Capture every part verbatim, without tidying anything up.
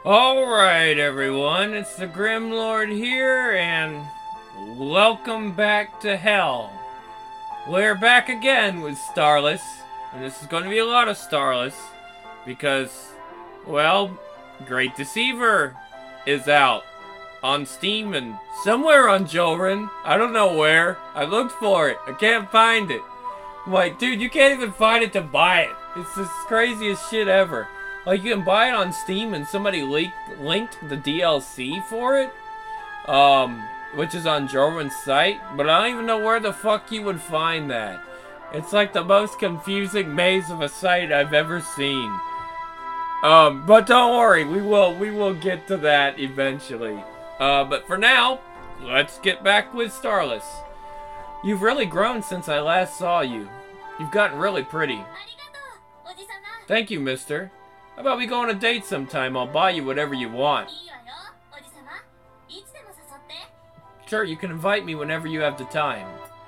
Alright, everyone, it's the Grim Lord here, and welcome back to Hell. We're back again with Starless, and this is going to be a lot of Starless, because, well, Great Deceiver is out on Steam and somewhere on Joran. I don't know where. I looked for it. I can't find it. I'm like, dude, you can't even find it to buy it. It's the craziest shit ever. Like, you can buy it on Steam and somebody leaked, linked the D L C for it. Um, which is on Joran's site. But I don't even know where the fuck you would find that. It's like the most confusing maze of a site I've ever seen. Um, but don't worry, we will, we will get to that eventually. Uh, but for now, let's get back with Starless. You've really grown since I last saw you. You've gotten really pretty. Thank you, mister. How about we go on a date sometime? I'll buy you whatever you want. Sure, you can invite me whenever you have the time.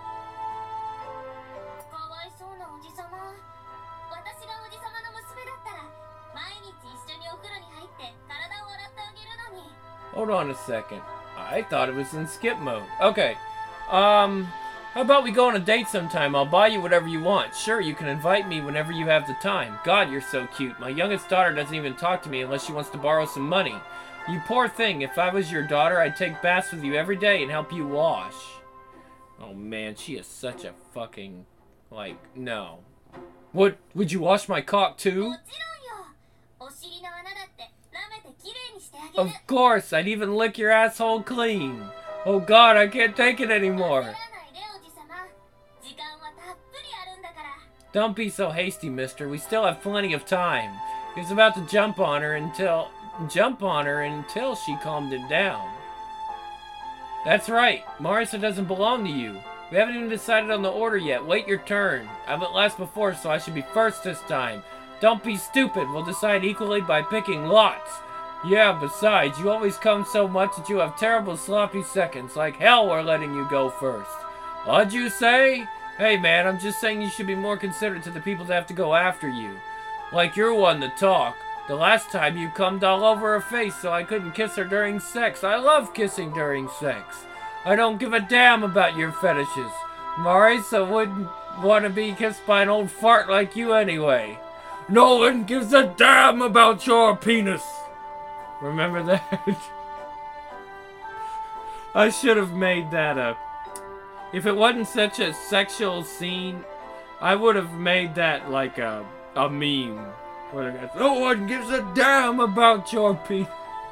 Hold on a second. I thought it was in skip mode. Okay. Um... How about we go on a date sometime? I'll buy you whatever you want. Sure, you can invite me whenever you have the time. God, you're so cute. My youngest daughter doesn't even talk to me unless she wants to borrow some money. You poor thing. If I was your daughter, I'd take baths with you every day and help you wash. Oh man, she is such a fucking... Like, no. What? Would you wash my cock too? Of course, I'd even lick your asshole clean. Oh God, I can't take it anymore. Don't be so hasty, mister. We still have plenty of time. He was about to jump on her until... Jump on her until she calmed it down. That's right. Marisa doesn't belong to you. We haven't even decided on the order yet. Wait your turn. I went last before, so I should be first this time. Don't be stupid. We'll decide equally by picking lots. Yeah, besides, you always come so much that you have terrible sloppy seconds. Like hell we're letting you go first. What'd you say? Hey man, I'm just saying you should be more considerate to the people that have to go after you. Like you're one to talk. The last time you cummed all over her face so I couldn't kiss her during sex. I love kissing during sex. I don't give a damn about your fetishes. Marisa wouldn't want to be kissed by an old fart like you anyway. No one gives a damn about your penis. Remember that? I should have made that up. If it wasn't such a sexual scene, I would have made that like a, a meme. Where the guy's, no one gives a damn about your penis.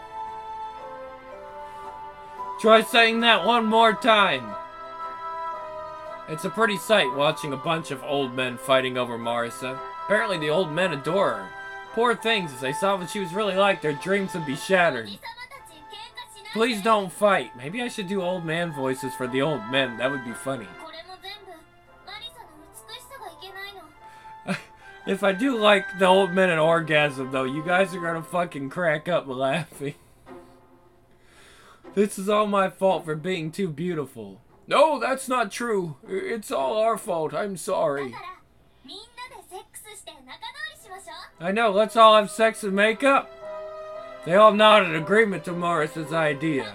Try saying that one more time. It's a pretty sight watching a bunch of old men fighting over Marisa. Apparently the old men adore her. Poor things, if they saw what she was really like, their dreams would be shattered. Please don't fight. Maybe I should do old man voices for the old men. That would be funny. If I do like the old men and orgasm, though, you guys are gonna fucking crack up laughing. This is all my fault for being too beautiful. No, that's not true. It's all our fault. I'm sorry. I know, let's all have sex and make up. They all nodded agreement to Morris's idea.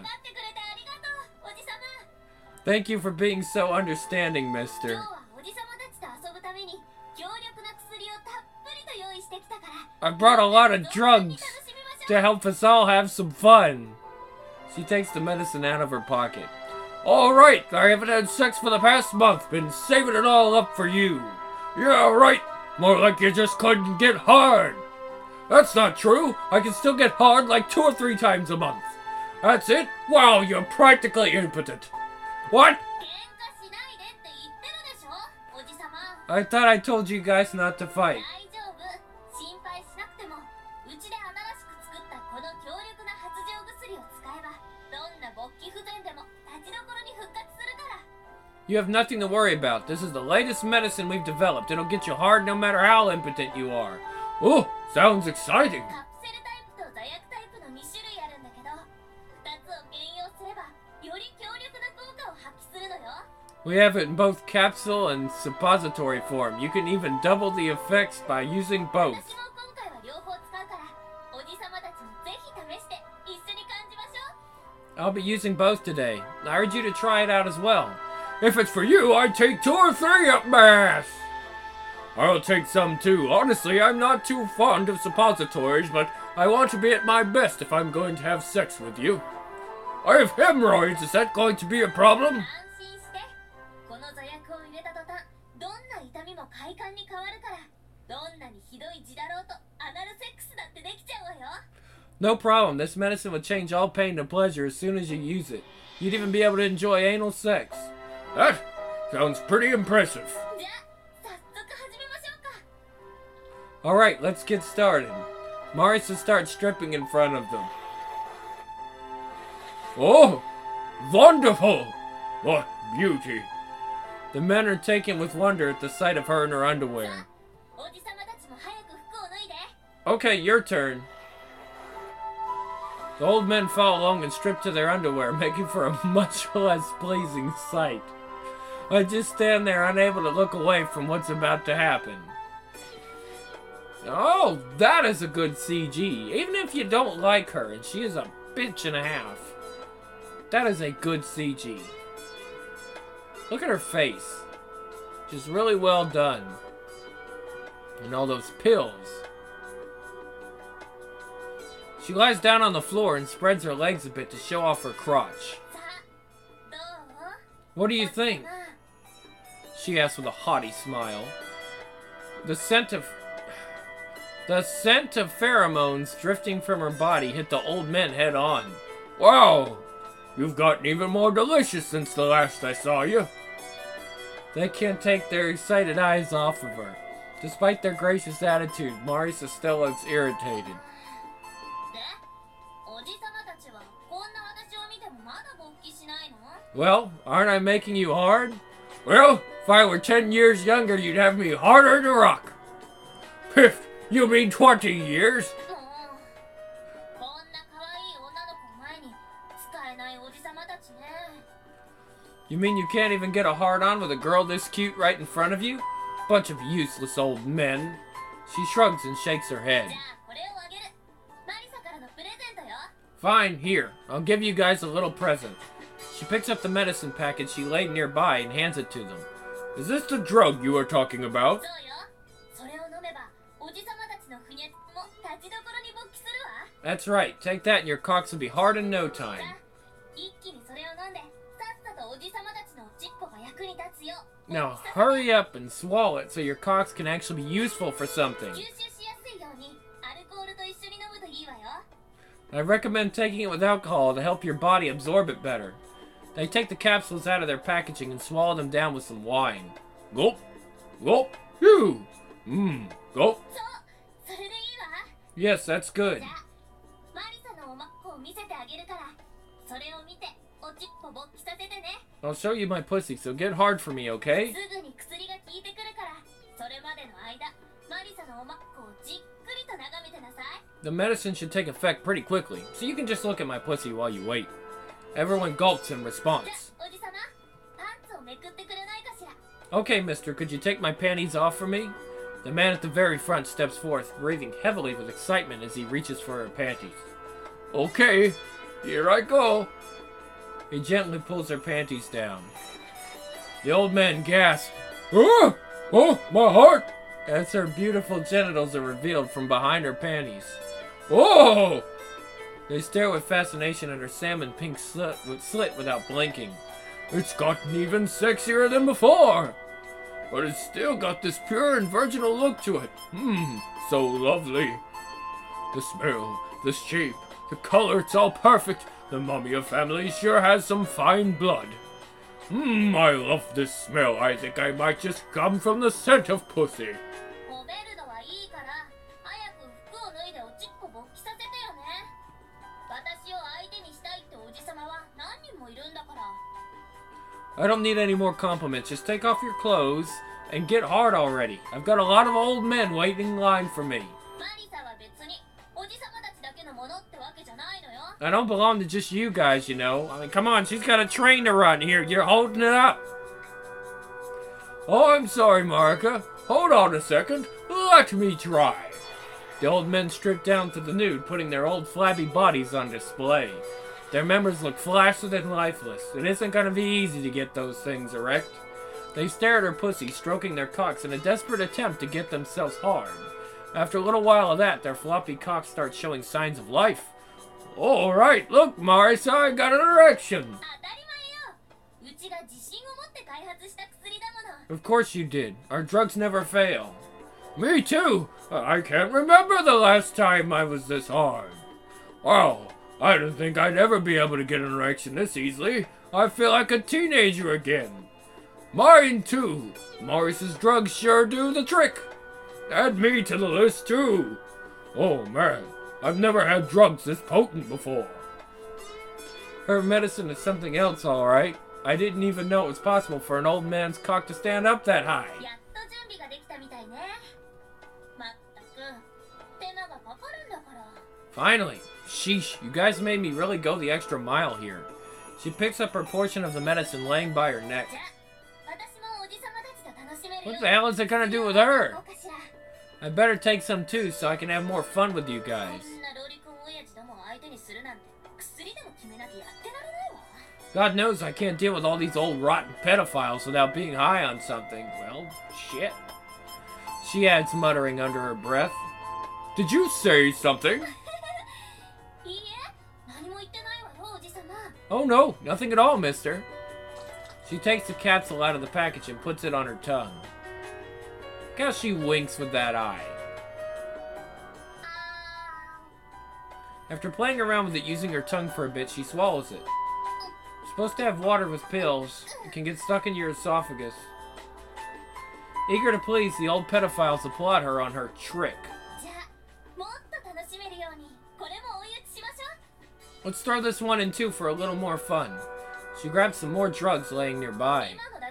Thank you for being so understanding, mister. I brought a lot of drugs to help us all have some fun. She takes the medicine out of her pocket. Alright, I haven't had sex for the past month. Been saving it all up for you. Yeah, right. More like you just couldn't get hard. That's not true. I can still get hard like two or three times a month. That's it? Wow, you're practically impotent. What? I thought I told you guys not to fight. You have nothing to worry about. This is the latest medicine we've developed. It'll get you hard no matter how impotent you are. Oh, sounds exciting. We have it in both capsule and suppository form. You can even double the effects by using both. I'll be using both today. I urge you to try it out as well. If it's for you, I'd take two or three at mass. I'll take some too. Honestly, I'm not too fond of suppositories, but I want to be at my best if I'm going to have sex with you. I have hemorrhoids. Is that going to be a problem? No problem. This medicine will change all pain to pleasure as soon as you use it. You'd even be able to enjoy anal sex. That sounds pretty impressive. Alright, let's get started. Marisa starts stripping in front of them. Oh, wonderful! What beauty! The men are taken with wonder at the sight of her in her underwear. Okay, your turn. The old men follow along and strip to their underwear, making for a much less pleasing sight. I just stand there unable to look away from what's about to happen. Oh, that is a good C G. Even if you don't like her, and she is a bitch and a half. That is a good C G. Look at her face. Just really well done. And all those pills. She lies down on the floor and spreads her legs a bit to show off her crotch. What do you think? She asks with a haughty smile. The scent of... The scent of pheromones drifting from her body hit the old men head on. Wow! You've gotten even more delicious since the last I saw you. They can't take their excited eyes off of her. Despite their gracious attitude, Marisa still looks irritated. Well, aren't I making you hard? Well, if I were ten years younger, you'd have me harder to rock. Piff, you mean twenty years? You mean you can't even get a hard-on with a girl this cute right in front of you? Bunch of useless old men. She shrugs and shakes her head. Fine, here. I'll give you guys a little present. She picks up the medicine package she laid nearby and hands it to them. Is this the drug you are talking about? That's right. Take that and your cocks will be hard in no time. Now hurry up and swallow it so your cocks can actually be useful for something. I recommend taking it with alcohol to help your body absorb it better. They take the capsules out of their packaging and swallow them down with some wine. Gulp! Gulp! Phew! Mmm! Gulp! Yes, that's good. I'll show you my pussy, so get hard for me, okay? The medicine should take effect pretty quickly, so you can just look at my pussy while you wait. Everyone gulps in response. Okay, mister, could you take my panties off for me? The man at the very front steps forth, breathing heavily with excitement as he reaches for her panties. Okay, here I go. He gently pulls her panties down. The old man gasps. Oh, oh, my heart! As her beautiful genitals are revealed from behind her panties. Oh! They stare with fascination at her salmon pink slit, slit without blinking. It's gotten even sexier than before! But it's still got this pure and virginal look to it. Mmm, so lovely. The smell, the shape, the color, it's all perfect. The Mamiya family sure has some fine blood. Mmm, I love this smell. I think I might just come from the scent of pussy. I don't need any more compliments. Just take off your clothes and get hard already. I've got a lot of old men waiting in line for me. I don't belong to just you guys, you know. I mean, come on, she's got a train to run here. You're holding it up. Oh, I'm sorry, Marika. Hold on a second. Let me try. The old men strip down to the nude, putting their old flabby bodies on display. Their members look flaccid and lifeless. It isn't gonna be easy to get those things erect. They stare at her pussy, stroking their cocks in a desperate attempt to get themselves hard. After a little while of that, their floppy cocks start showing signs of life. Alright, look, Morris, I got an erection! Of course you did. Our drugs never fail. Me too! I can't remember the last time I was this hard. Well, I didn't think I'd ever be able to get an erection this easily. I feel like a teenager again. Mine too. Morris's drugs sure do the trick. Add me to the list too. Oh man, I've never had drugs this potent before. Her medicine is something else, alright. I didn't even know it was possible for an old man's cock to stand up that high. Finally! Sheesh, you guys made me really go the extra mile here. She picks up her portion of the medicine laying by her neck. What the hell is it gonna do with her? I better take some too so I can have more fun with you guys. God knows I can't deal with all these old rotten pedophiles without being high on something. Well, shit. She adds, muttering under her breath. Did you say something? Oh no, nothing at all, mister. She takes the capsule out of the package and puts it on her tongue. Look how she winks with that eye. After playing around with it using her tongue for a bit, she swallows it. It's supposed to have water with pills. It can get stuck in your esophagus. Eager to please, the old pedophiles applaud her on her trick. Let's throw this one in too for a little more fun. She grabs some more drugs laying nearby.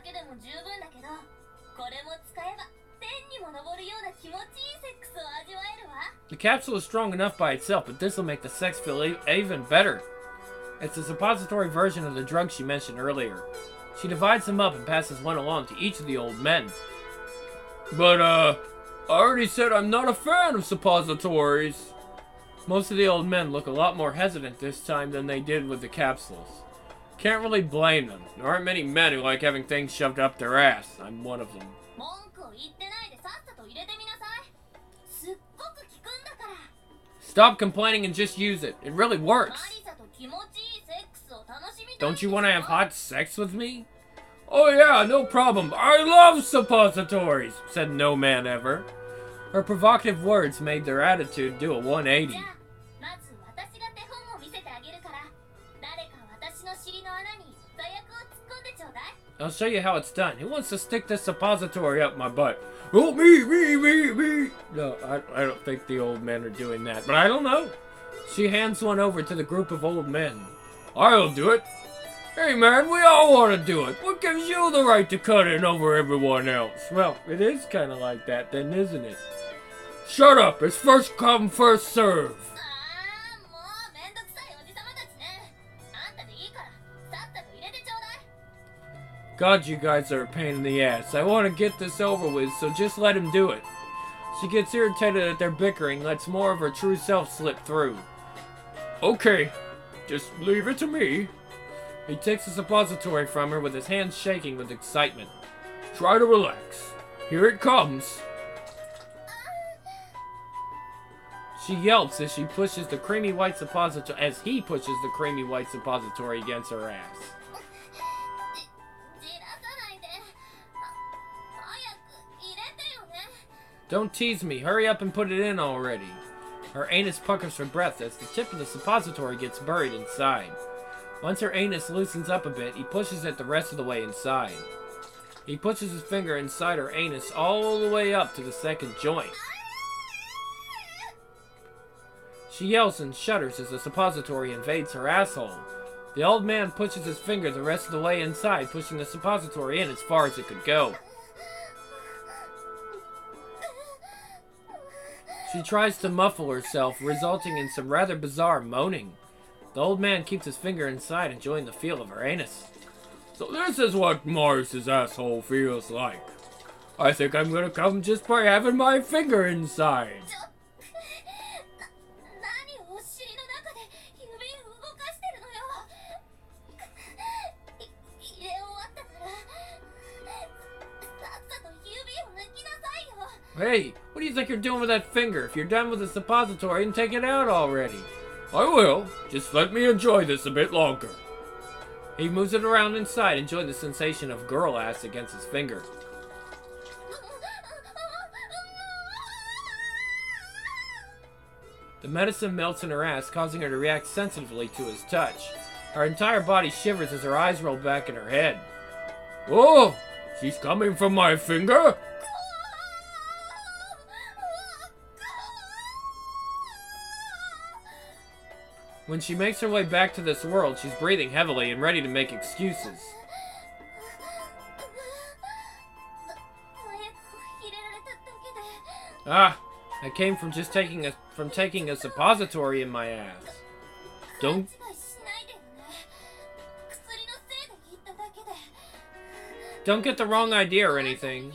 The capsule is strong enough by itself, but this will make the sex feel e even better. It's a suppository version of the drug she mentioned earlier. She divides them up and passes one along to each of the old men. But, uh, I already said I'm not a fan of suppositories. Most of the old men look a lot more hesitant this time than they did with the capsules. Can't really blame them. There aren't many men who like having things shoved up their ass. I'm one of them. Stop complaining and just use it. It really works. Don't you want to have hot sex with me? Oh yeah, no problem. I love suppositories, said no man ever. Her provocative words made their attitude do a one eighty. I'll show you how it's done. Who wants to stick this suppository up my butt? Oh, me, me, me, me. No, I, I don't think the old men are doing that, but I don't know. She hands one over to the group of old men. I'll do it. Hey, man, we all want to do it. What gives you the right to cut in over everyone else? Well, it is kind of like that then, isn't it? Shut up. It's first come, first serve. God, you guys are a pain in the ass. I want to get this over with, so just let him do it. She gets irritated at their bickering, lets more of her true self slip through. Okay, just leave it to me. He takes the suppository from her with his hands shaking with excitement. Try to relax. Here it comes. She yelps as she pushes the creamy white suppository, as he pushes the creamy white suppository against her ass. Don't tease me. Hurry up and put it in already. Her anus puckers for breath as the tip of the suppository gets buried inside. Once her anus loosens up a bit, he pushes it the rest of the way inside. He pushes his finger inside her anus all the way up to the second joint. She yells and shudders as the suppository invades her asshole. The old man pushes his finger the rest of the way inside, pushing the suppository in as far as it could go. She tries to muffle herself, resulting in some rather bizarre moaning. The old man keeps his finger inside, enjoying the feel of her anus. So this is what Morris's asshole feels like. I think I'm gonna come just by having my finger inside. Hey, what do you think you're doing with that finger? If you're done with the suppository, then take it out already. I will. Just let me enjoy this a bit longer. He moves it around inside, enjoying the sensation of girl ass against his finger. The medicine melts in her ass, causing her to react sensitively to his touch. Her entire body shivers as her eyes roll back in her head. Oh, she's coming from my finger? When she makes her way back to this world, she's breathing heavily and ready to make excuses. Ah, I came from just taking a from taking a suppository in my ass. Don't Don't get the wrong idea or anything.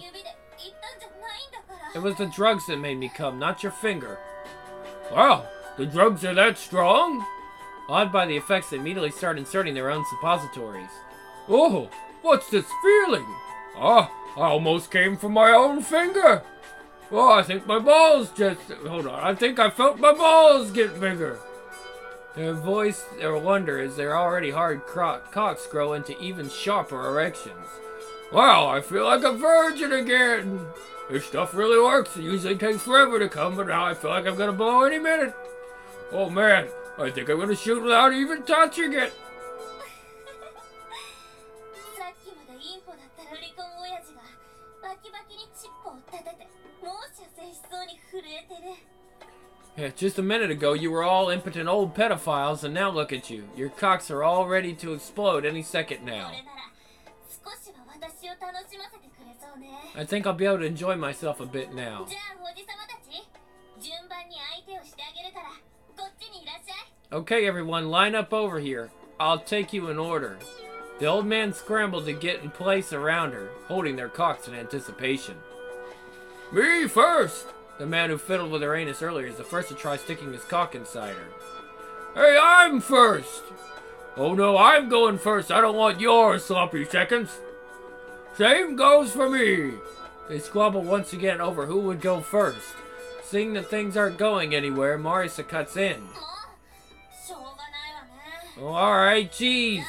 It was the drugs that made me come, not your finger. Wow, the drugs are that strong? Awed by the effects, they immediately start inserting their own suppositories. Oh, what's this feeling? Ah, I almost came from my own finger. Oh, I think my balls just... Hold on, I think I felt my balls get bigger. Their voice their wonder as their already hard cocks grow into even sharper erections. Wow, I feel like a virgin again. This stuff really works. It usually takes forever to come, but now I feel like I'm gonna blow any minute. Oh man, I think I'm gonna shoot without even touching it. Yeah, just a minute ago you were all impotent old pedophiles, and now look at you. Your cocks are all ready to explode any second now. I think I'll be able to enjoy myself a bit now. Okay everyone, line up over here. I'll take you in order. The old man scrambled to get in place around her, holding their cocks in anticipation. Me first! The man who fiddled with her anus earlier is the first to try sticking his cock inside her. Hey, I'm first! Oh no, I'm going first. I don't want your sloppy seconds. Same goes for me. They squabble once again over who would go first. Seeing that things aren't going anywhere, Marisa cuts in. Oh, alright, jeez.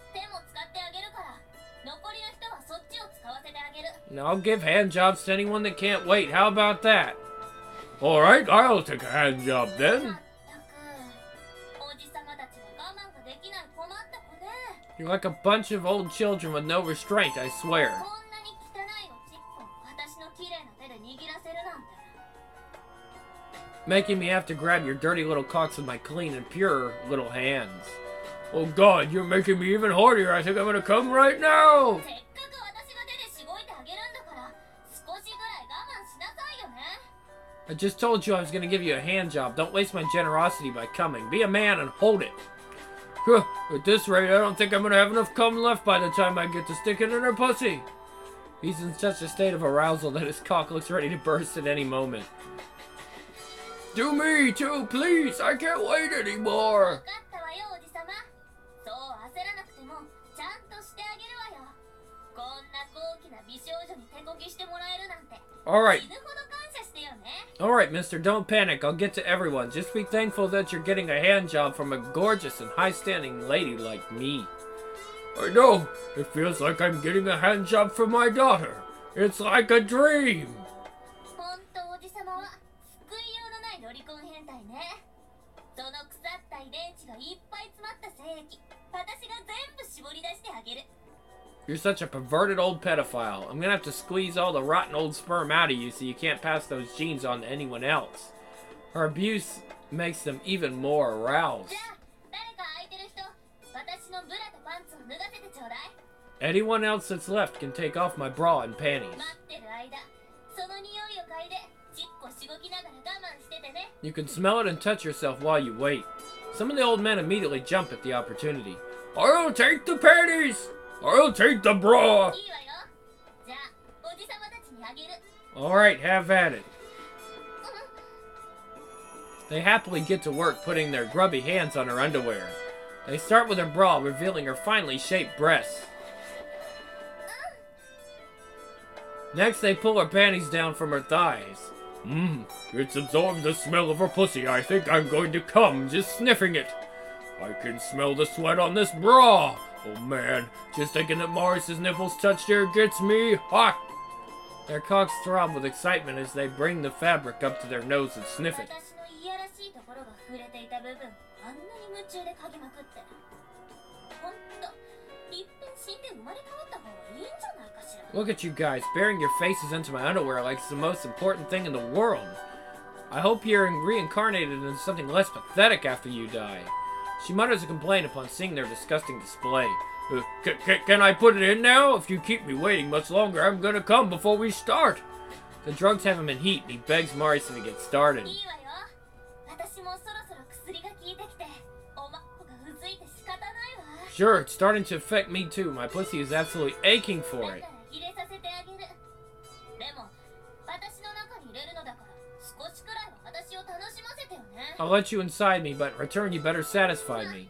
Now I'll give hand jobs to anyone that can't wait. How about that? Alright, I'll take a hand job then. You're like a bunch of old children with no restraint, I swear. Making me have to grab your dirty little cocks with my clean and pure little hands. Oh god, you're making me even hornier. I think I'm gonna come right now. I just told you I was gonna give you a hand job. Don't waste my generosity by coming. Be a man and hold it. At this rate, I don't think I'm gonna have enough cum left by the time I get to stick it in her pussy. He's in such a state of arousal that his cock looks ready to burst at any moment. Do me too, please. I can't wait anymore. Alright. Alright, mister, don't panic. I'll get to everyone. Just be thankful that you're getting a hand job from a gorgeous and high-standing lady like me. I know. It feels like I'm getting a hand job from my daughter. It's like a dream. You're such a perverted old pedophile. I'm gonna have to squeeze all the rotten old sperm out of you so you can't pass those genes on to anyone else. Her abuse makes them even more aroused. Anyone else that's left can take off my bra and panties. You can smell it and touch yourself while you wait. Some of the old men immediately jump at the opportunity. I'll take the panties! I'll take the bra! Alright, have at it. They happily get to work putting their grubby hands on her underwear. They start with her bra, revealing her finely shaped breasts. Next, they pull her panties down from her thighs. Mmm, it's absorbed the smell of her pussy. I think I'm going to come just sniffing it. I can smell the sweat on this bra. Oh man, just thinking that Morris's nipples touched here gets me hot. Their cocks throb with excitement as they bring the fabric up to their nose and sniff it. Look at you guys, burying your faces into my underwear like it's the most important thing in the world. I hope you're reincarnated into something less pathetic after you die. She mutters a complaint upon seeing their disgusting display. Uh, c c can I put it in now? If you keep me waiting much longer, I'm gonna come before we start. The drugs have him in heat, and he begs Morrison to get started. Sure, it's starting to affect me too. My pussy is absolutely aching for it. I'll let you inside me, but in return you better satisfy me.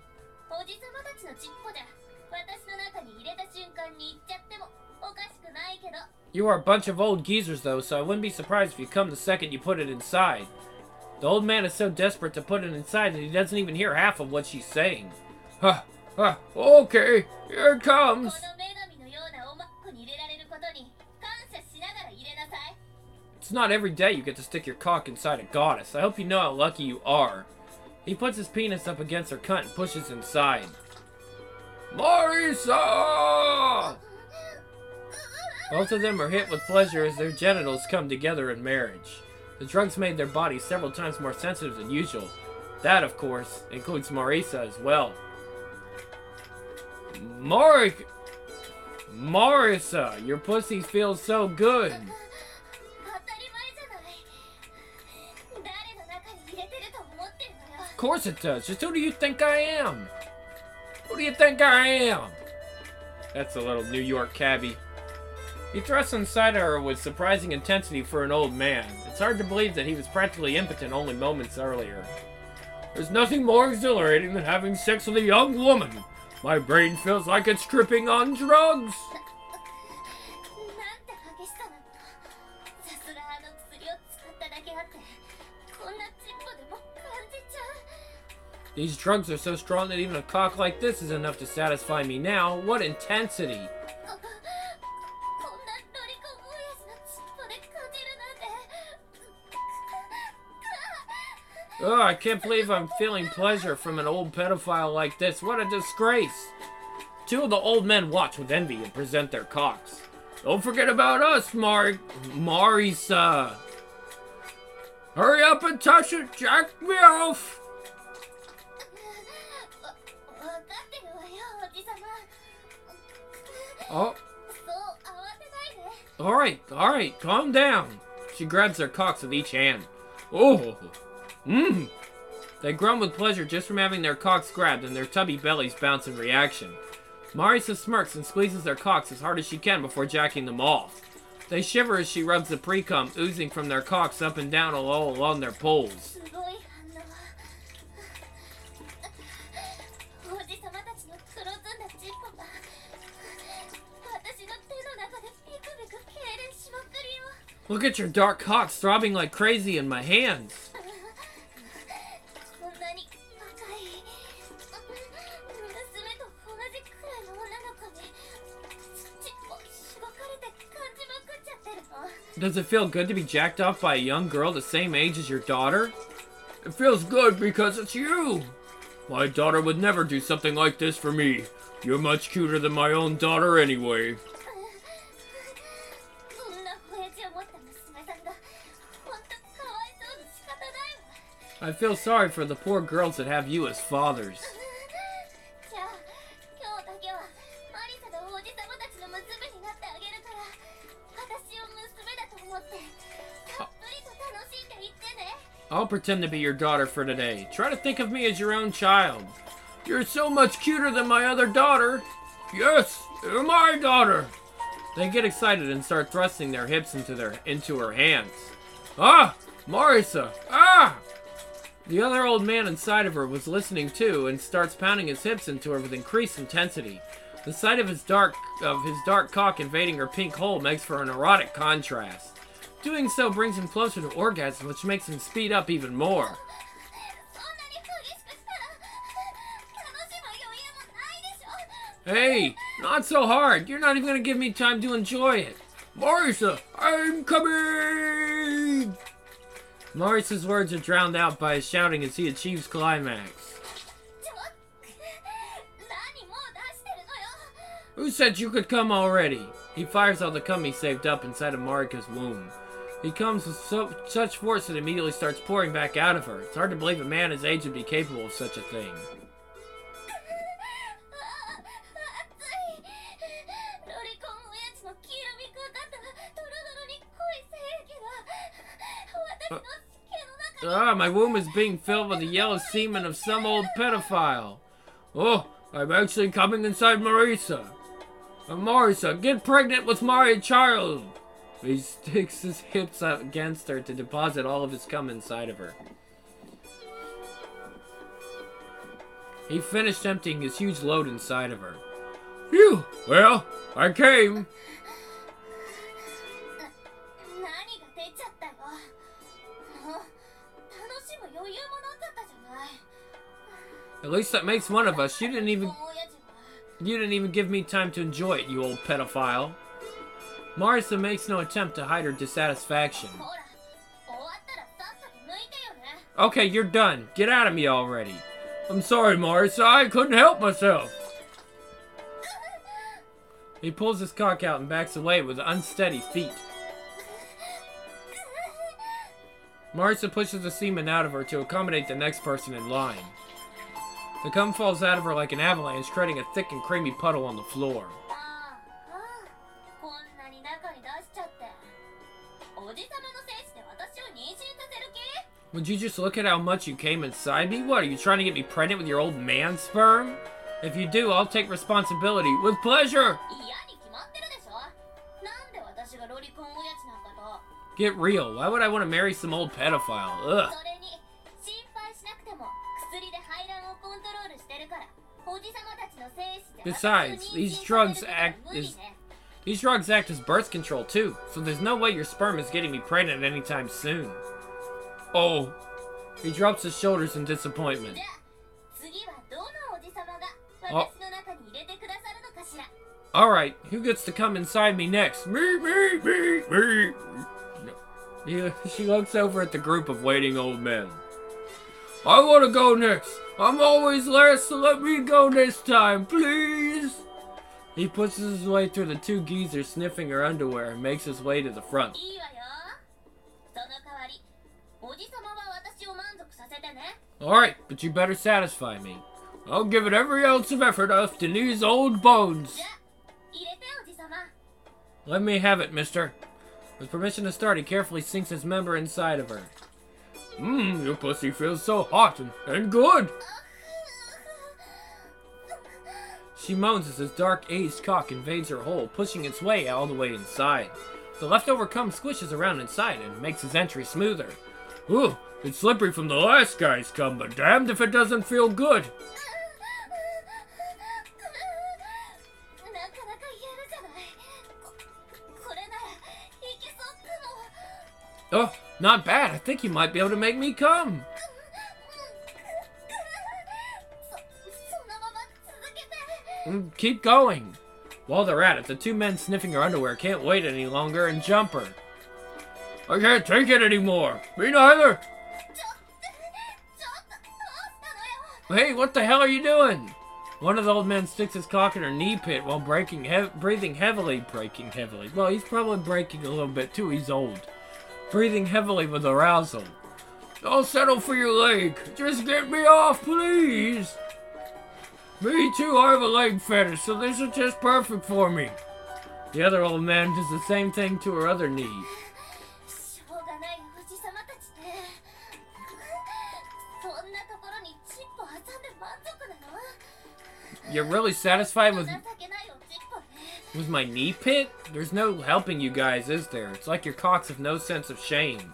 You are a bunch of old geezers though, so I wouldn't be surprised if you come the second you put it inside. The old man is so desperate to put it inside that he doesn't even hear half of what she's saying. Huh, huh, okay, here it comes. It's not every day you get to stick your cock inside a goddess. I hope you know how lucky you are. He puts his penis up against her cunt and pushes inside. Morrisa! Both of them are hit with pleasure as their genitals come together in marriage. The drugs made their bodies several times more sensitive than usual. That, of course, includes Morrisa as well. Mor... Morrisa, your pussy feels so good. Of course it does. Just who do you think I am? Who do you think I am? That's a little New York cabbie. He thrusts inside her with surprising intensity for an old man. It's hard to believe that he was practically impotent only moments earlier. There's nothing more exhilarating than having sex with a young woman. My brain feels like it's tripping on drugs. These drugs are so strong that even a cock like this is enough to satisfy me now. What intensity! Oh, I can't believe I'm feeling pleasure from an old pedophile like this. What a disgrace! Two of the old men watch with envy and present their cocks. Don't forget about us, Mar... Morrisa! Hurry up and touch it, jack me off! Oh. Alright, alright, calm down. She grabs their cocks with each hand. Oh. Mmm. They groan with pleasure just from having their cocks grabbed and their tubby bellies bounce in reaction. Marisa smirks and squeezes their cocks as hard as she can before jacking them off. They shiver as she rubs the pre-cum oozing from their cocks up and down all along their poles. Look at your dark cocks throbbing like crazy in my hands. Does it feel good to be jacked off by a young girl the same age as your daughter? It feels good because it's you. My daughter would never do something like this for me. You're much cuter than my own daughter anyway. I feel sorry for the poor girls that have you as fathers. I'll pretend to be your daughter for today. Try to think of me as your own child. You're so much cuter than my other daughter. Yes, you're my daughter. They get excited and start thrusting their hips into their into her hands. Ah, Morrisa, ah! The other old man inside of her was listening too and starts pounding his hips into her with increased intensity. The sight of his dark of his dark cock invading her pink hole makes for an erotic contrast. Doing so brings him closer to orgasm, which makes him speed up even more. Hey, not so hard. You're not even gonna give me time to enjoy it. Marisa, I'm coming! Marisa's words are drowned out by his shouting as he achieves climax. Who said you could come already? He fires all the cum he saved up inside of Marika's womb. He comes with so, such force that it immediately starts pouring back out of her. It's hard to believe a man his age would be capable of such a thing. Uh, ah, my womb is being filled with the yellow semen of some old pedophile. Oh, I'm actually coming inside Marisa. Uh, Marisa, get pregnant with my child. He sticks his hips up against her to deposit all of his cum inside of her. He finished emptying his huge load inside of her. Phew! Well, I came. At least that makes one of us. You didn't even... You didn't even give me time to enjoy it, you old pedophile. Marisa makes no attempt to hide her dissatisfaction. Okay, you're done. Get out of me already. I'm sorry, Marisa. I couldn't help myself. He pulls his cock out and backs away with unsteady feet. Marisa pushes the semen out of her to accommodate the next person in line. The cum falls out of her like an avalanche, creating a thick and creamy puddle on the floor. Would you just look at how much you came inside me? What, are you trying to get me pregnant with your old man sperm? If you do, I'll take responsibility. With pleasure! Get real. Why would I want to marry some old pedophile? Ugh. Besides, these drugs act as these drugs act as birth control too, so there's no way your sperm is getting me pregnant anytime soon. Oh, he drops his shoulders in disappointment. Oh. Alright, who gets to come inside me next? Me, me, me, me. Yeah, she looks over at the group of waiting old men. I want to go next. I'm always last, so let me go this time, please. He pushes his way through the two geezers sniffing her underwear and makes his way to the front. Alright, but you better satisfy me. I'll give it every ounce of effort left in these old bones. Let me have it, mister. With permission to start, he carefully sinks his member inside of her. Mmm, your pussy feels so hot and, and good. She moans as his dark, aged cock invades her hole, pushing its way all the way inside. The leftover cum squishes around inside and makes his entry smoother. Ooh, it's slippery from the last guy's cum, but damned if it doesn't feel good. Oh, not bad. I think you might be able to make me come. Mm, keep going. While they're at it, the two men sniffing her underwear can't wait any longer and jump her. I can't take it anymore. Me neither. Hey, what the hell are you doing? One of the old men sticks his cock in her knee pit while breaking he breathing heavily. Breaking heavily. Well, he's probably breaking a little bit too. He's old. Breathing heavily with arousal. I'll settle for your leg. Just get me off, please. Me too, I have a leg fetish, so this is just perfect for me. The other old man does the same thing to her other knee. You're really satisfied with with my knee pit? There's no helping you guys, is there? It's like your cocks have no sense of shame.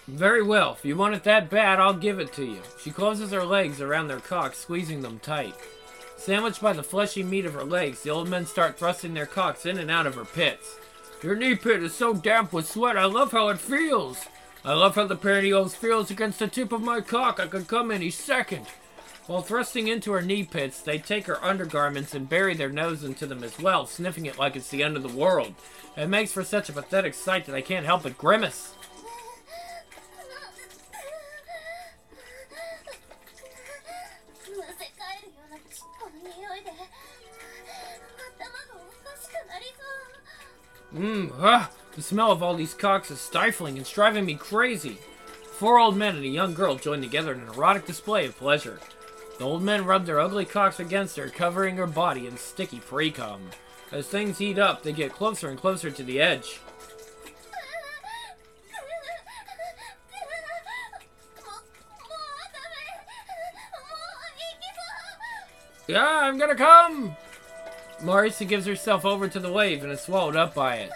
Very well. If you want it that bad, I'll give it to you. She closes her legs around their cocks, squeezing them tight. Sandwiched by the fleshy meat of her legs, the old men start thrusting their cocks in and out of her pits. Your knee pit is so damp with sweat, I love how it feels. I love how the pantyhose feels against the tip of my cock. I could come any second. While thrusting into her knee pits, they take her undergarments and bury their nose into them as well, sniffing it like it's the end of the world. It makes for such a pathetic sight that I can't help but grimace. Mmm, ah, the smell of all these cocks is stifling. It's driving me crazy. Four old men and a young girl join together in an erotic display of pleasure. The old men rub their ugly cocks against her, covering her body in sticky pre-cum. As things heat up, they get closer and closer to the edge. Yeah, I'm gonna come! Marisa gives herself over to the wave and is swallowed up by it.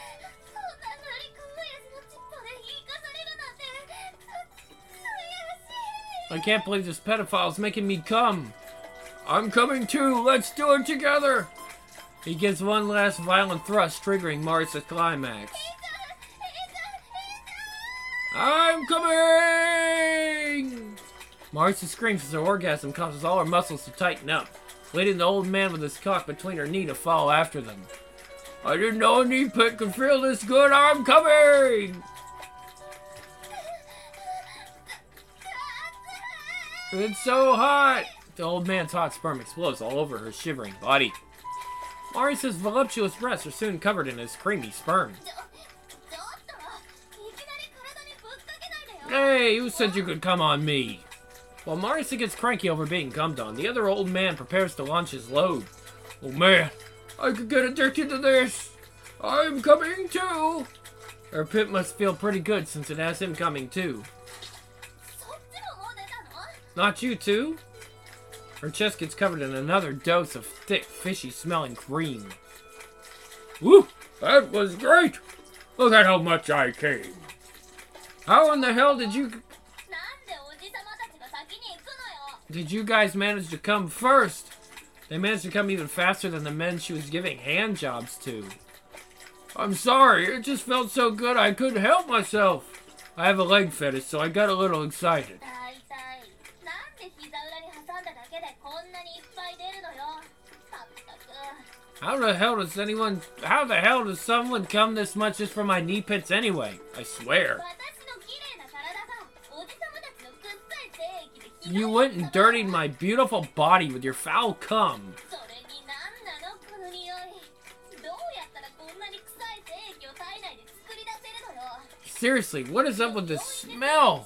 I can't believe this pedophile's making me come. I'm coming too. Let's do it together. He gives one last violent thrust, triggering Marisa's climax. I'm coming! Marisa screams as her orgasm causes all her muscles to tighten up, leading the old man with his cock between her knee to follow after them. I didn't know a knee pit could feel this good. I'm coming! It's so hot! The old man's hot sperm explodes all over her shivering body. Marisa's voluptuous breasts are soon covered in his creamy sperm. Hey, who said you could come on me? While Marisa gets cranky over being cummed on, the other old man prepares to launch his load. Oh man, I could get addicted to this! I'm coming too! Her pit must feel pretty good since it has him coming too. Not you too? Her chest gets covered in another dose of thick, fishy-smelling cream. Woo! That was great! Look at how much I came! How in the hell did you... Did you guys manage to come first? They managed to come even faster than the men she was giving hand jobs to. I'm sorry, it just felt so good I couldn't help myself. I have a leg fetish, so I got a little excited. How the hell does anyone... How the hell does someone come this much just for my knee pits anyway? I swear. You went and dirtied my beautiful body with your foul cum. Seriously, what is up with this smell?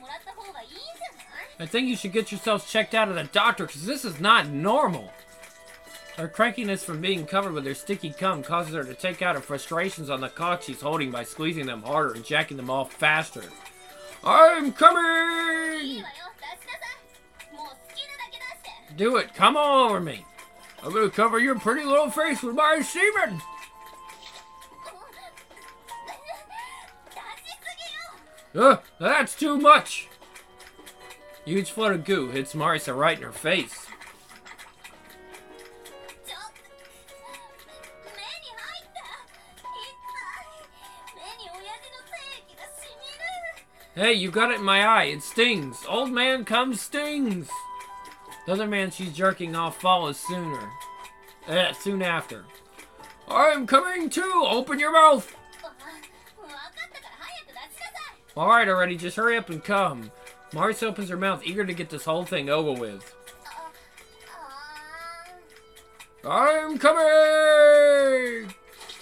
I think you should get yourselves checked out at a doctor, because this is not normal. Her crankiness from being covered with her sticky cum causes her to take out her frustrations on the cock she's holding by squeezing them harder and jacking them off faster. I'm coming! Do it, come all over me. I'm gonna cover your pretty little face with my semen. Ugh, that's too much. Huge flood of goo hits Marisa right in her face. Hey, you got it in my eye. It stings. Old man comes stings. The other man she's jerking off follows sooner. Eh, soon after. I'm coming too. Open your mouth. Alright already, just hurry up and come. Marisa opens her mouth, eager to get this whole thing over with. I'm coming!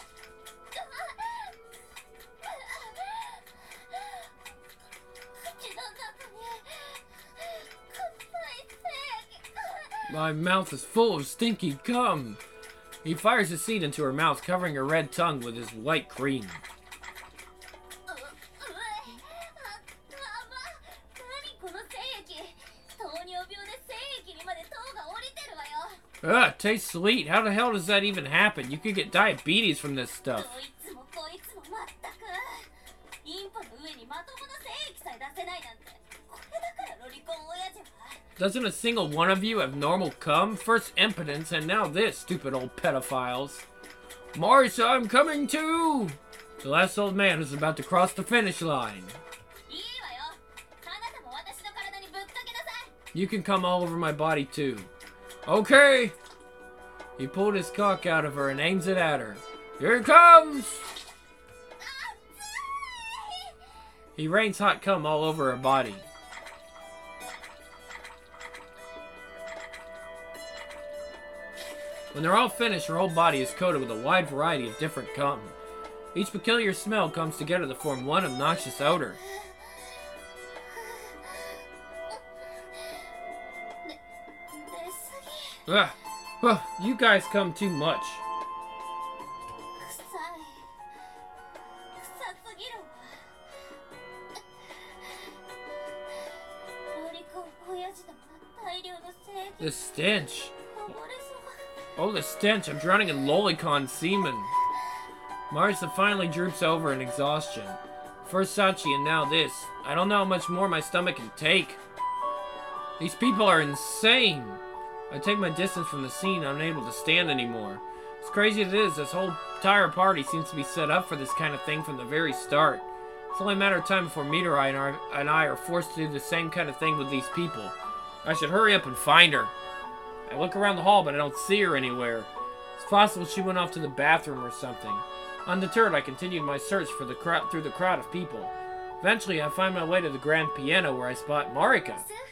My mouth is full of stinky cum. He fires his seed into her mouth, covering her red tongue with his white cream. Ugh, tastes sweet. How the hell does that even happen? You could get diabetes from this stuff. Doesn't a single one of you have normal cum? First impotence, and now this, stupid old pedophiles. Marisa, I'm coming too! The last old man is about to cross the finish line. You can come all over my body too. Okay! He pulled his cock out of her and aims it at her. Here it comes! He rains hot cum all over her body. When they're all finished, her whole body is coated with a wide variety of different cum. Each peculiar smell comes together to form one obnoxious odor. Ugh. Ugh. You guys come too much. The stench. Oh, the stench. I'm drowning in lolicon semen. Marisa finally droops over in exhaustion. First Sachi and now this. I don't know how much more my stomach can take. These people are insane. I take my distance from the scene, unable to stand anymore. As crazy as it is, this whole entire party seems to be set up for this kind of thing from the very start. It's only a matter of time before Midori and, our, and I are forced to do the same kind of thing with these people. I should hurry up and find her. I look around the hall, but I don't see her anywhere. It's possible she went off to the bathroom or something. Undeterred, I continued my search for the crowd through the crowd of people. Eventually, I find my way to the grand piano where I spot Marika.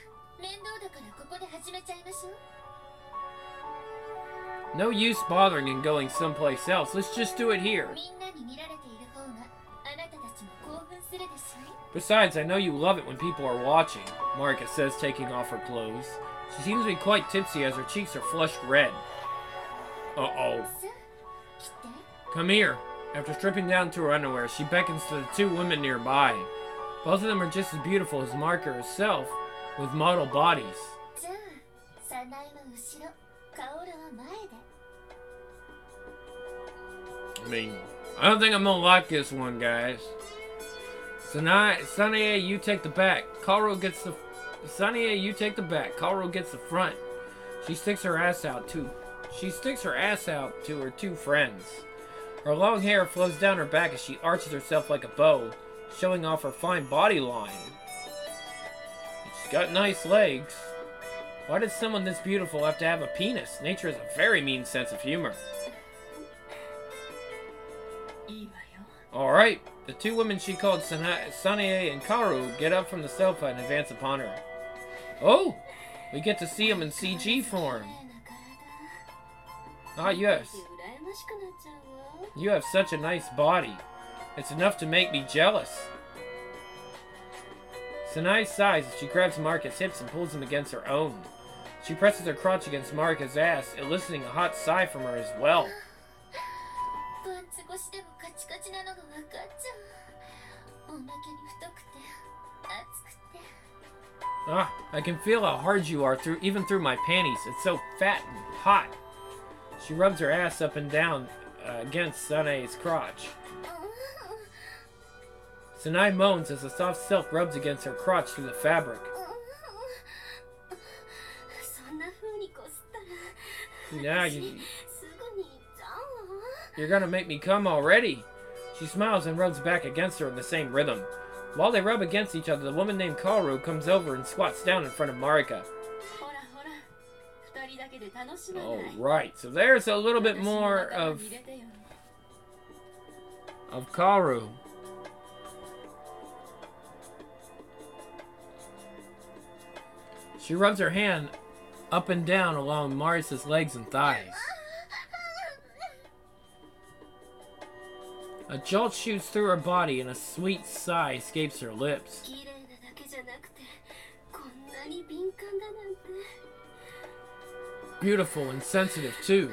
No use bothering and going someplace else. Let's just do it here. Besides, I know you love it when people are watching, Marika says, taking off her clothes. She seems to be quite tipsy as her cheeks are flushed red. Uh-oh. Come here. After stripping down to her underwear, she beckons to the two women nearby. Both of them are just as beautiful as Marika herself, with model bodies. I mean, I don't think I'm gonna like this one, guys. Sanai, Sanae, you take the back. Kaoru gets the... Sanae, you take the back. Kaoru gets the front. She sticks her ass out too. She sticks her ass out to her two friends. Her long hair flows down her back as she arches herself like a bow, showing off her fine body line. She's got nice legs. Why does someone this beautiful have to have a penis? Nature has a very mean sense of humor. Alright, the two women she called Sanae and Kaoru get up from the sofa and advance upon her. Oh! We get to see them in C G form. Ah, yes. You have such a nice body. It's enough to make me jealous. Sanae sighs as she grabs Marika's hips and pulls them against her own. She presses her crotch against Marika's ass, eliciting a hot sigh from her as well. Ah, I can feel how hard you are through even through my panties. It's so fat and hot. She rubs her ass up and down uh, against Sanae's crotch. Sanae moans as the soft silk rubs against her crotch through the fabric. Now you, you're gonna make me come already. She smiles and rubs back against her in the same rhythm. While they rub against each other, the woman named Kaoru comes over and squats down in front of Marika. Alright, so there's a little bit more of of Kaoru. She rubs her hand up and down along Marisa's legs and thighs. A jolt shoots through her body and a sweet sigh escapes her lips. Beautiful and sensitive too.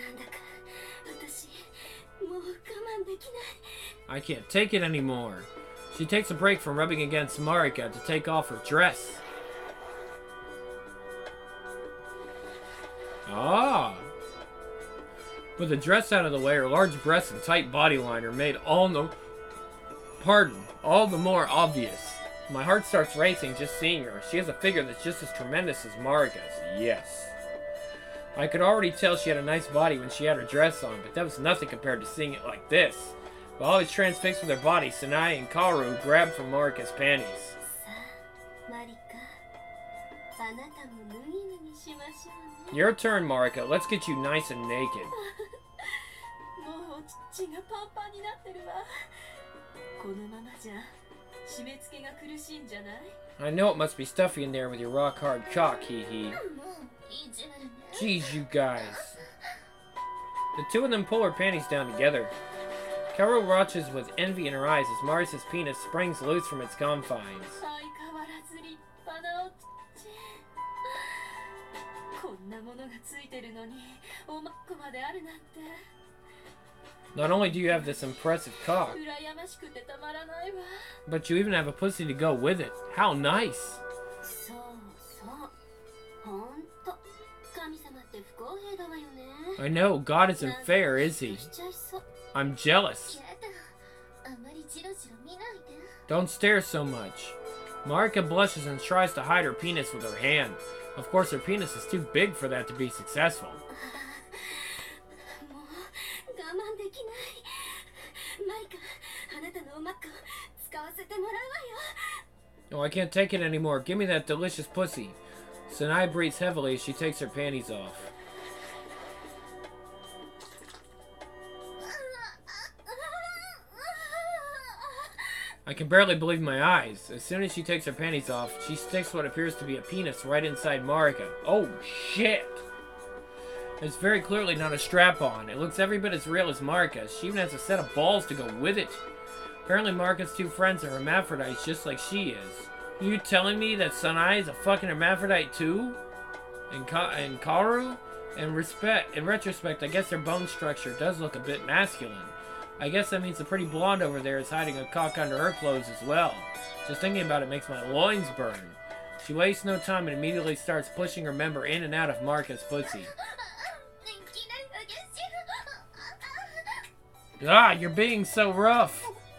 I can't take it anymore. She takes a break from rubbing against Marika to take off her dress. Ah! With the dress out of the way, her large breasts and tight body line are made all no pardon. All the more obvious. My heart starts racing just seeing her. She has a figure that's just as tremendous as Marika's. Yes. I could already tell she had a nice body when she had her dress on, but that was nothing compared to seeing it like this. While I was transfixed with her body, Sanae and Kaoru grabbed from Marika's panties. Your turn, Marika. Let's get you nice and naked. I know it must be stuffy in there with your rock-hard cock, hee-hee. Jeez, you guys. The two of them pull her panties down together. Kaoru watches with envy in her eyes as Marisa's penis springs loose from its confines. Not only do you have this impressive cock, but you even have a pussy to go with it. How nice! I know, God isn't fair, is he? I'm jealous. Don't stare so much. Marika blushes and tries to hide her penis with her hand. Of course, her penis is too big for that to be successful. Oh, I can't take it anymore. Give me that delicious pussy. Sanae breathes heavily as she takes her panties off. I can barely believe my eyes. As soon as she takes her panties off, she sticks what appears to be a penis right inside Marika. Oh, shit! It's very clearly not a strap-on. It looks every bit as real as Marika's. She even has a set of balls to go with it. Apparently Marika's two friends are hermaphrodites just like she is. Are you telling me that Sanae is a fucking hermaphrodite too? And, Ka and Kaoru? In, respect, in retrospect, I guess their bone structure does look a bit masculine. I guess that means the pretty blonde over there is hiding a cock under her clothes as well. Just thinking about it makes my loins burn. She wastes no time and immediately starts pushing her member in and out of Marika's pussy. Ah, you're being so rough.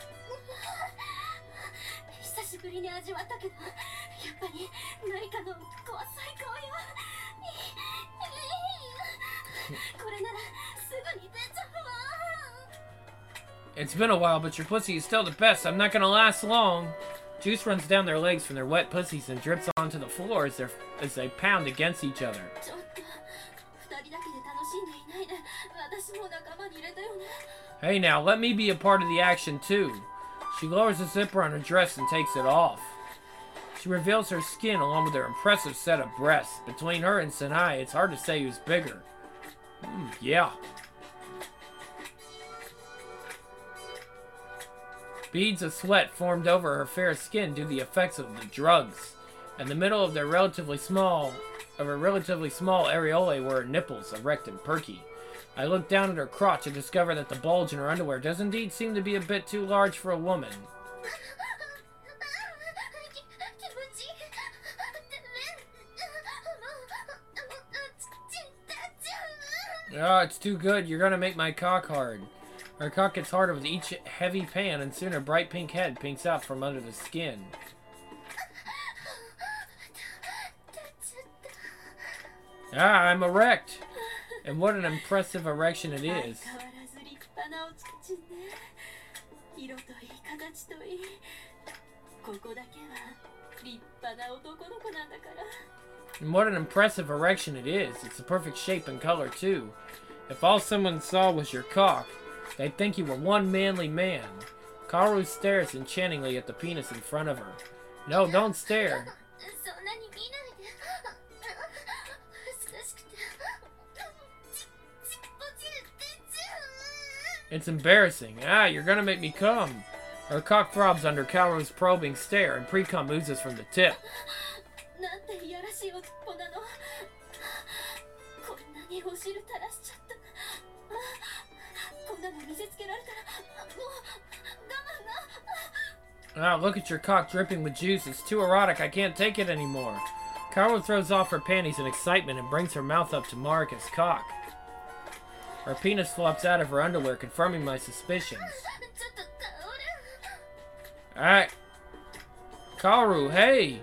It's been a while, but your pussy is still the best. I'm not gonna last long. Juice runs down their legs from their wet pussies and drips onto the floor as, as they pound against each other. Hey now, let me be a part of the action too. She lowers the zipper on her dress and takes it off. She reveals her skin along with her impressive set of breasts. Between her and Sanae, it's hard to say who's bigger. Mm, yeah. Beads of sweat formed over her fair skin due to the effects of the drugs. In the middle of their relatively small, of her relatively small areolae were her nipples, erect and perky. I looked down at her crotch and discovered that the bulge in her underwear does indeed seem to be a bit too large for a woman. Oh, it's too good. You're gonna make my cock hard. Her cock gets harder with each heavy pan, and soon her bright pink head pinks out from under the skin. Ah, I'm erect! And what an impressive erection it is. And what an impressive erection it is. It's the perfect shape and color, too. If all someone saw was your cock, they'd think you were one manly man. Kaoru stares enchantingly at the penis in front of her. No, don't stare. It's embarrassing. Ah, you're gonna make me come. Her cock throbs under Kaoru's probing stare, and pre-cum oozes from the tip. Ah, look at your cock dripping with juice. It's too erotic. I can't take it anymore. Kaoru throws off her panties in excitement and brings her mouth up to Marika's cock. Her penis flops out of her underwear, confirming my suspicions. Alright. Kaoru, hey!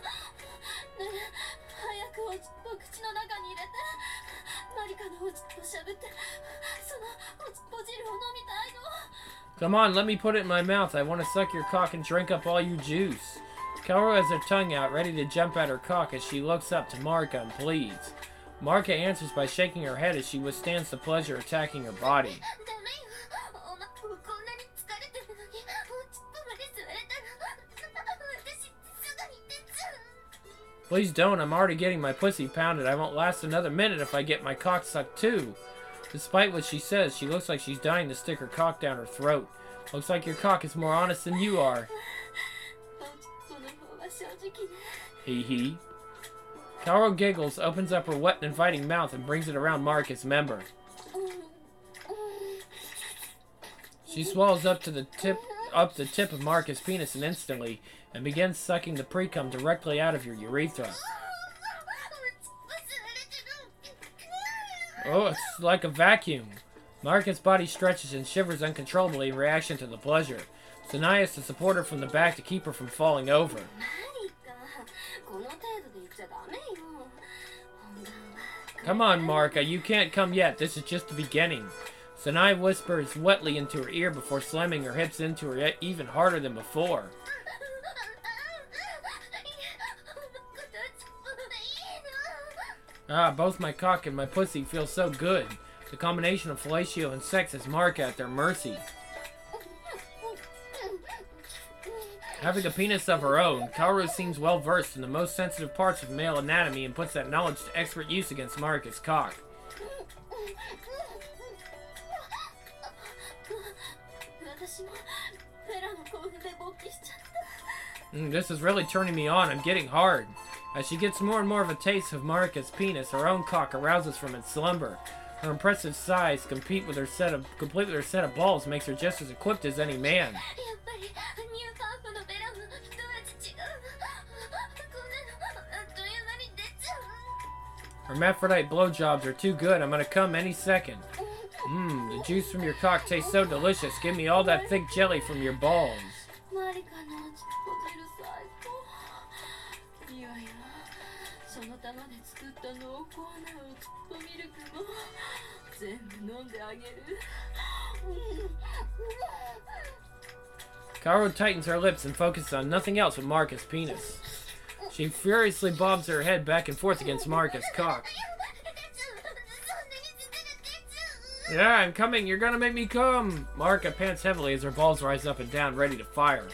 Come on, let me put it in my mouth. I want to suck your cock and drink up all your juice. Kaoru has her tongue out, ready to jump at her cock as she looks up to Marika and pleads. Marika answers by shaking her head as she withstands the pleasure attacking her body. Please don't, I'm already getting my pussy pounded. I won't last another minute if I get my cock sucked too. Despite what she says, she looks like she's dying to stick her cock down her throat. Looks like your cock is more honest than you are. Hee hee. Kaoru giggles, opens up her wet and inviting mouth, and brings it around Marika's member. She swallows up to the tip up the tip of Marika's penis and instantly, and begins sucking the pre-cum directly out of your urethra. Oh, it's like a vacuum. Marika's body stretches and shivers uncontrollably in reaction to the pleasure. Sanai has to support her from the back to keep her from falling over. Come on, Marika, you can't come yet. This is just the beginning. Sanai whispers wetly into her ear before slamming her hips into her even harder than before. Ah, both my cock and my pussy feel so good. The combination of fellatio and sex has Marika at their mercy. Having a penis of her own, Kaoru seems well versed in the most sensitive parts of male anatomy and puts that knowledge to expert use against Marika's cock. Mm, this is really turning me on. I'm getting hard. As she gets more and more of a taste of Marika's penis, her own cock arouses from its slumber. Her impressive size, compete with her set of, complete with her set of balls, makes her just as equipped as any man. Hermaphrodite blowjobs are too good. I'm gonna come any second. Mmm, the juice from your cock tastes so delicious. Give me all that thick jelly from your balls. Kaoru tightens her lips and focuses on nothing else but Marika's penis. She furiously bobs her head back and forth against Marika's cock. Yeah, I'm coming. You're gonna make me come. Marika pants heavily as her balls rise up and down, ready to fire.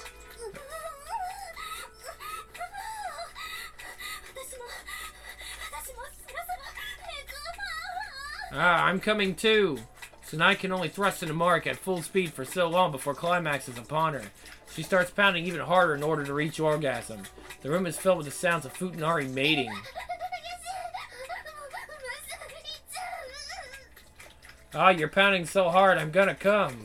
Ah, I'm coming too. Sanai can only thrust into Marika at full speed for so long before climax is upon her. She starts pounding even harder in order to reach orgasm. The room is filled with the sounds of Futanari mating. Ah, you're pounding so hard, I'm gonna come.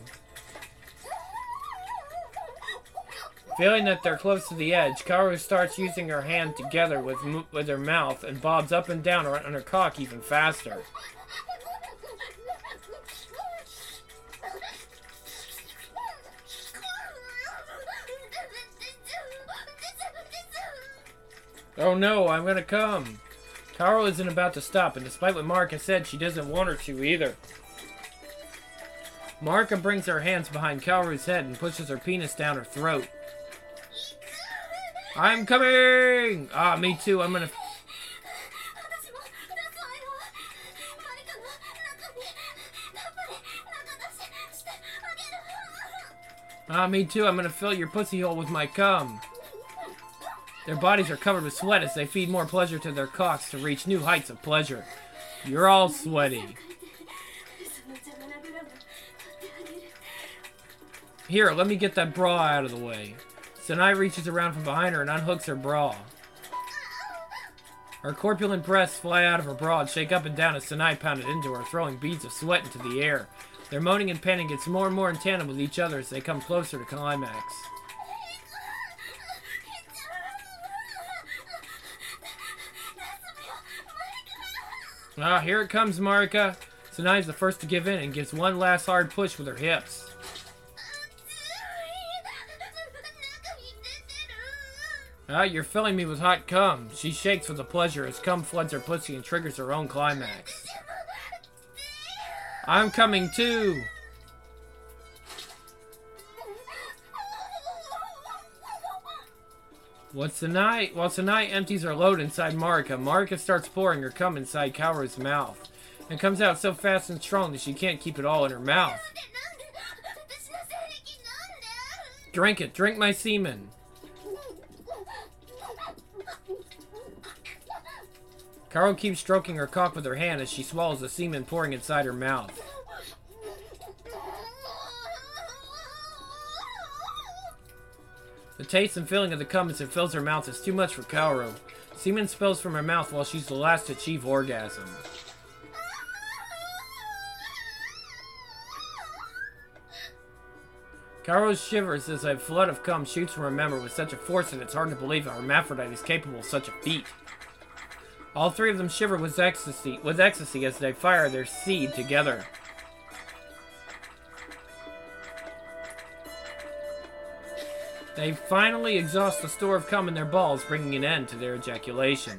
Feeling that they're close to the edge, Kaoru starts using her hand together with with her mouth and bobs up and down on her cock even faster. Oh no, I'm gonna come. Kaoru isn't about to stop, and despite what Marika said, she doesn't want her to either. Marika brings her hands behind Kaoru's head and pushes her penis down her throat. I'm coming! Ah, me too, I'm gonna... Ah, me too, I'm gonna fill your pussy hole with my cum. Their bodies are covered with sweat as they feed more pleasure to their cocks to reach new heights of pleasure. You're all sweaty. Here, let me get that bra out of the way. Sanai reaches around from behind her and unhooks her bra. Her corpulent breasts fly out of her bra and shake up and down as Sanai pounded into her, throwing beads of sweat into the air. Their moaning and panting gets more and more in tandem with each other as they come closer to climax. Ah, here it comes, Marika. Sanai is the first to give in and gives one last hard push with her hips. Ah, you're filling me with hot cum. She shakes with the pleasure as cum floods her pussy and triggers her own climax. I'm coming too! What's the night? While Sanai empties her load inside Marika, Marika starts pouring her cum inside Kaoru's mouth. It comes out so fast and strong that she can't keep it all in her mouth. Drink it, drink my semen. Kaoru keeps stroking her cock with her hand as she swallows the semen pouring inside her mouth. The taste and feeling of the cum as it fills her mouth is too much for Kaoru. Semen spills from her mouth while she's the last to achieve orgasm. Kaoru shivers as a flood of cum shoots from her member with such a force that it's hard to believe a hermaphrodite is capable of such a feat. All three of them shiver with ecstasy, with ecstasy as they fire their seed together. They finally exhaust the store of cum in their balls, bringing an end to their ejaculation.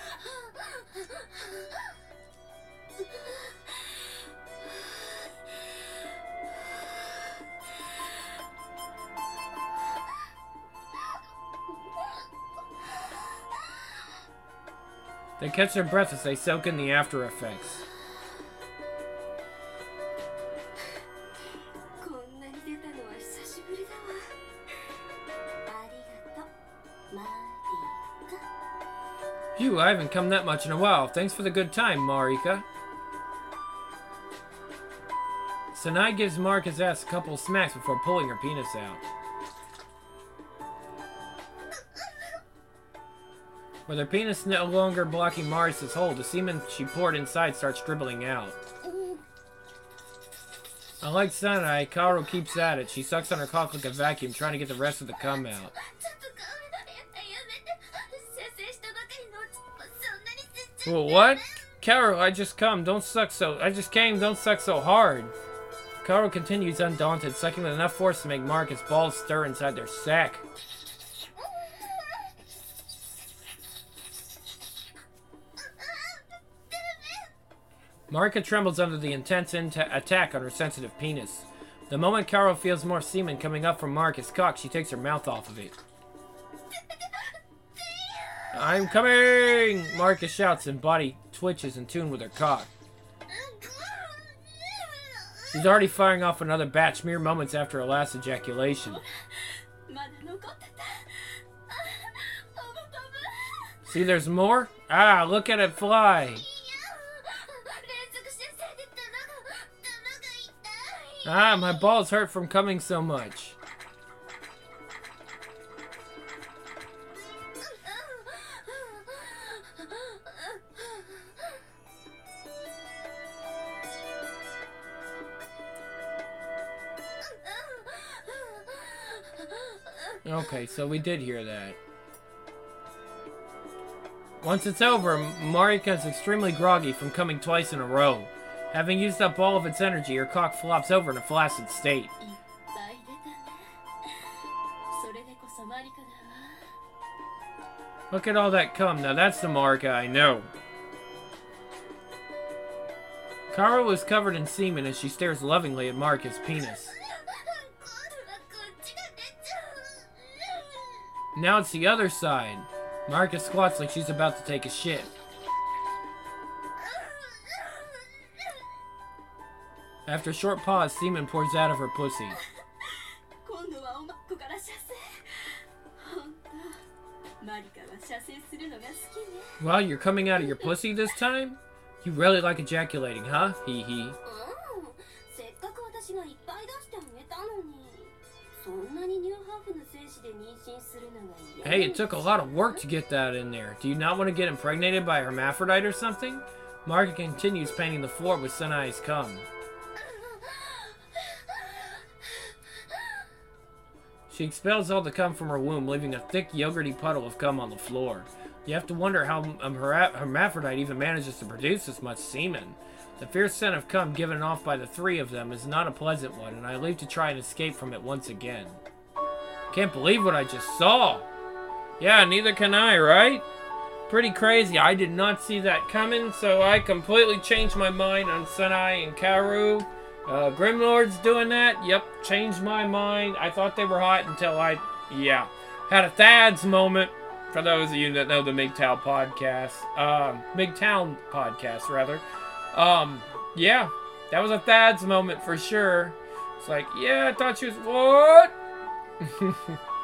They catch their breath as they soak in the after effects. Phew, I haven't come that much in a while. Thanks for the good time, Marika. Sanai gives Marika's ass a couple smacks before pulling her penis out. With her penis no longer blocking Marius' hold, the semen she poured inside starts dribbling out. Unlike Sanai, Kaoru keeps at it. She sucks on her cock like a vacuum, trying to get the rest of the cum out. Well, what? Kaoru, I just come. Don't suck so... I just came. Don't suck so hard. Kaoru continues undaunted, sucking with enough force to make Marika's balls stir inside their sack. Marika trembles under the intense attack on her sensitive penis. The moment Kaoru feels more semen coming up from Marika's cock, she takes her mouth off of it. I'm coming! Marika shouts and body twitches in tune with her cock. She's already firing off another batch mere moments after her last ejaculation. See, there's more? Ah, look at it fly! Ah, my balls hurt from coming so much. Okay, so we did hear that. Once it's over, Marika is extremely groggy from coming twice in a row. Having used up all of its energy, her cock flops over in a flaccid state. Look at all that cum. Now that's the Marika I know. Kaoru is covered in semen as she stares lovingly at Marika's penis. Now it's the other side. Marika squats like she's about to take a shit. After a short pause, semen pours out of her pussy. Well, you're coming out of your pussy this time? You really like ejaculating, huh? Hee hee. Hey, it took a lot of work to get that in there. Do you not want to get impregnated by a hermaphrodite or something? Marika continues painting the floor with Sanai's cum. She expels all the cum from her womb, leaving a thick, yogurty puddle of cum on the floor. You have to wonder how a hermaphrodite even manages to produce this much semen. The fierce scent of cum given off by the three of them is not a pleasant one, and I leave to try and escape from it once again. Can't believe what I just saw! Yeah, neither can I, right? Pretty crazy. I did not see that coming, so I completely changed my mind on Senai and Kaoru. Uh, Grimlord's doing that. Yep, changed my mind. I thought they were hot until I, yeah, had a Thad's moment. For those of you that know the M G T O W podcast, um, M G T O W podcast rather, um, yeah, that was a Thad's moment for sure. It's like, yeah, I thought she was what?